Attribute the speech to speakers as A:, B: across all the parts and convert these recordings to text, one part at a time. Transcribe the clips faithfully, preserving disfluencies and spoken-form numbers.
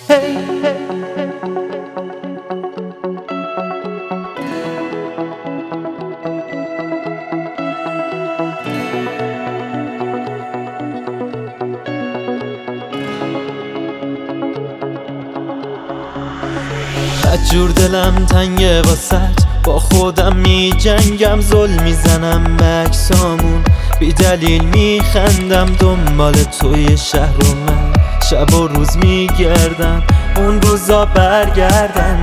A: بدجور دلم تنگه واسط، با خودم می جنگم، ظلم میزنم به عکسامون، بی دلیل میخندم دنبال توی شهر و من شب و روز میگردم اون روزا برگردن.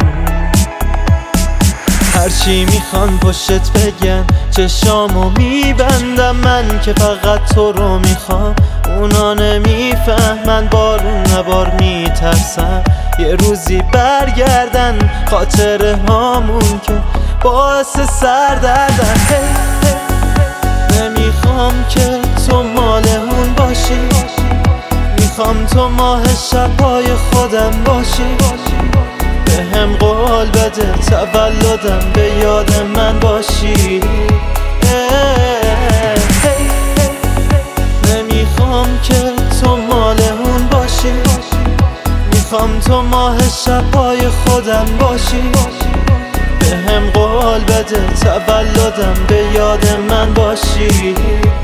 A: هرچی میخوان پشت بگن چشامو میبندم، من که فقط تو رو میخوام اونا نمیفهمن، بارون نبار میترسم یه روزی برگردن خاطره هامون که باعث سردردن. نمیخوام که تو مال اون باشی، میخوام تو ماه شبای خودم باشی، به هم قول بده تولدم به یاد من باشی. نمیخوام که تو مال اون باشی، میخوام تو ماه شبای خودم باشی، به هم قول بده تولدم به یاد من باشی.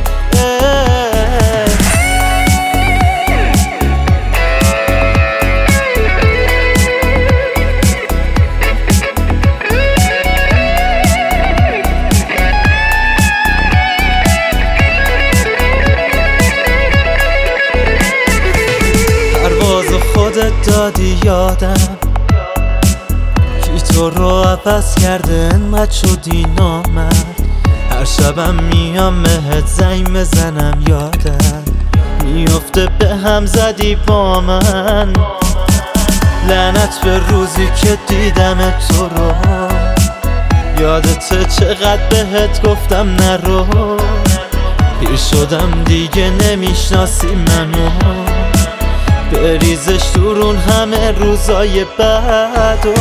A: پروازو خودت دادی یادم، کی تو رو عوض کرده انقدر شدی نامرد. هر شبم میام بهت زنگ بزنم یادم میفته به هم زدی با من. لعنت به روزی که دیدم تو رو، یادت چقدر بهت گفتم نرو. پیر شدم دیگه نمیشناسی منو، بریزش دورون همه روزای بعد و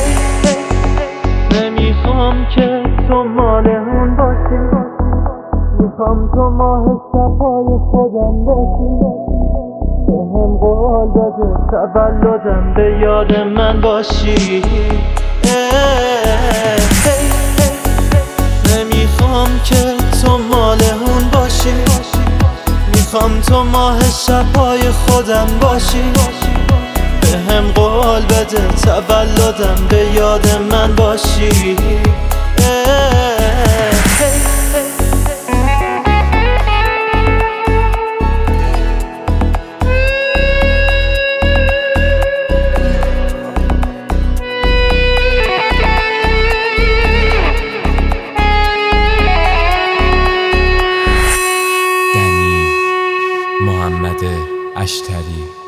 A: نمیخوام که تو مال اون باشی، میخوام تو ماه شبای خودم باشی، به هم قول بده تولدم به یاد من باشی. نمیخوام که تو مال اون باشی، میخوام تو ماه شبای خودم باشی، به هم قول بده تولدم به یاد من باشی.
B: محمد اشتری